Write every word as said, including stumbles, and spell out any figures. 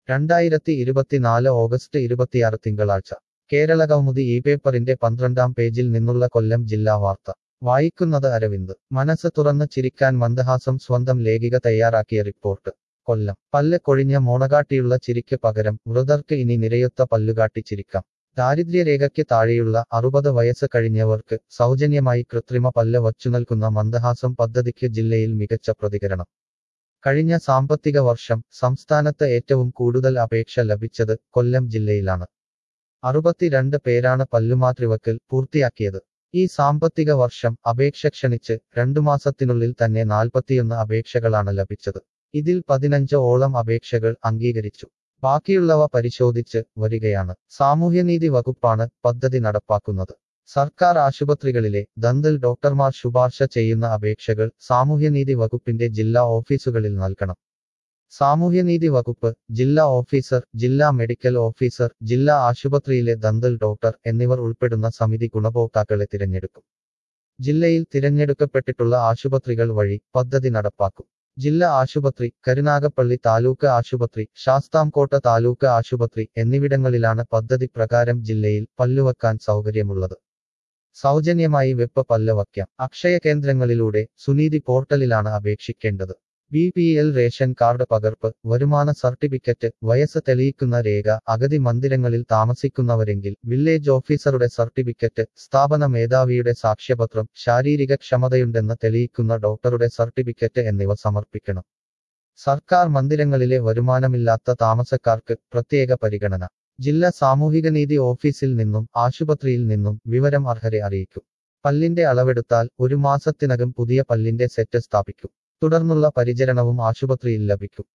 രണ്ടായിരത്തി ഇരുപത്തിനാല് ഓഗസ്റ്റ് ഇരുപത്തിയാറ് തിങ്കളാഴ്ച കേരള കൗമുദി ഈ പേപ്പറിന്റെ പന്ത്രണ്ടാം പേജിൽ നിന്നുള്ള കൊല്ലം ജില്ലാ വാർത്ത വായിക്കുന്നത് അരവിന്ദ്. മനസ്സ് തുറന്ന് ചിരിക്കാൻ മന്ദഹാസം സ്വന്തം ലേഖിക തയ്യാറാക്കിയ റിപ്പോർട്ട്. കൊല്ലം. പല്ല് കൊഴിഞ്ഞ മോണകാട്ടിയുള്ള ചിരിക്ക് പകരം വൃദ്ധർക്ക് ഇനി നിരയൊത്ത പല്ലുകാട്ടി ചിരിക്കാം. ദാരിദ്ര്യരേഖയ്ക്ക് താഴെയുള്ള അറുപത് വയസ്സ് കഴിഞ്ഞവർക്ക് സൗജന്യമായി കൃത്രിമ പല്ല് വച്ചുനൽകുന്ന മന്ദഹാസം പദ്ധതിക്ക് ജില്ലയിൽ മികച്ച പ്രതികരണം. കഴിഞ്ഞ സാമ്പത്തിക വർഷം സംസ്ഥാനത്ത് ഏറ്റവും കൂടുതൽ അപേക്ഷ ലഭിച്ചത് കൊല്ലം ജില്ലയിലാണ്. അറുപത്തിരണ്ട് പേരാണ് പല്ലുമാറ്റിവെക്കൽ പൂർത്തിയാക്കിയത്. ഈ സാമ്പത്തിക വർഷം അപേക്ഷ ക്ഷണിച്ച് രണ്ടു മാസത്തിനുള്ളിൽ തന്നെ നാൽപ്പത്തിയൊന്ന് അപേക്ഷകളാണ് ലഭിച്ചത്. ഇതിൽ പതിനഞ്ച് ഓളം അപേക്ഷകൾ അംഗീകരിച്ചു. ബാക്കിയുള്ളവ പരിശോധിച്ച് വരികയാണ്. സാമൂഹ്യനീതി വകുപ്പാണ് പദ്ധതി നടപ്പാക്കുന്നത്. സർക്കാർ ആശുപത്രികളിലെ ദന്തൽ ഡോക്ടർമാർ ശുപാർശ ചെയ്യുന്ന അപേക്ഷകൾ സാമൂഹ്യനീതി വകുപ്പിന്റെ ജില്ലാ ഓഫീസുകളിൽ നൽകണം. സാമൂഹ്യനീതി വകുപ്പ്, ജില്ലാ ഓഫീസർ, ജില്ലാ മെഡിക്കൽ ഓഫീസർ, ജില്ലാ ആശുപത്രിയിലെ ദന്തൽ ഡോക്ടർ എന്നിവർ ഉൾപ്പെടുന്ന സമിതി ഗുണഭോക്താക്കളെ തിരഞ്ഞെടുക്കും. ജില്ലയിൽ തിരഞ്ഞെടുക്കപ്പെട്ടിട്ടുള്ള ആശുപത്രികൾ വഴി പദ്ധതി നടപ്പാക്കും. ജില്ലാ ആശുപത്രി, കരുനാഗപ്പള്ളി താലൂക്ക് ആശുപത്രി, ശാസ്താംകോട്ട താലൂക്ക് ആശുപത്രി എന്നിവിടങ്ങളിലാണ് പദ്ധതി പ്രകാരം ജില്ലയിൽ പല്ലുവെക്കാൻ സൗകര്യമുള്ളത്. സൗജന്യമായി വെപ്പ് പല്ല് വയ്ക്കാം. അക്ഷയ കേന്ദ്രങ്ങളിലൂടെ സുനീതി പോർട്ടലിലാണ് അപേക്ഷിക്കേണ്ടത്. B P L ration card പകർപ്പ്, വരുമാന സർട്ടിഫിക്കറ്റ്, വയസ്സ് തെളിയിക്കുന്ന രേഖ, അഗതി മന്ദിരങ്ങളിൽ താമസിക്കുന്നവരെങ്കിൽ വില്ലേജ് ഓഫീസറുടെ സർട്ടിഫിക്കറ്റ്, സ്ഥാപന മേധാവിയുടെ സാക്ഷ്യപത്രം, ശാരീരിക ക്ഷമതയുണ്ടെന്ന് തെളിയിക്കുന്ന ഡോക്ടറുടെ സർട്ടിഫിക്കറ്റ് എന്നിവ സമർപ്പിക്കണം. സർക്കാർ മന്ദിരങ്ങളിലെ വരുമാനമില്ലാത്ത താമസക്കാർക്ക് പ്രത്യേക പരിഗണന. ജില്ലാ സാമൂഹികനീതി ഓഫീസിൽ നിന്നും ആശുപത്രിയിൽ നിന്നും വിവരം അർഹരെ അറിയിക്കും. പല്ലിന്റെ അളവെടുത്താൽ ഒരു മാസത്തിനകം പുതിയ പല്ലിന്റെ സെറ്റ് സ്ഥാപിക്കും. തുടർന്നുള്ള പരിചരണവും ആശുപത്രിയിൽ ലഭിക്കും.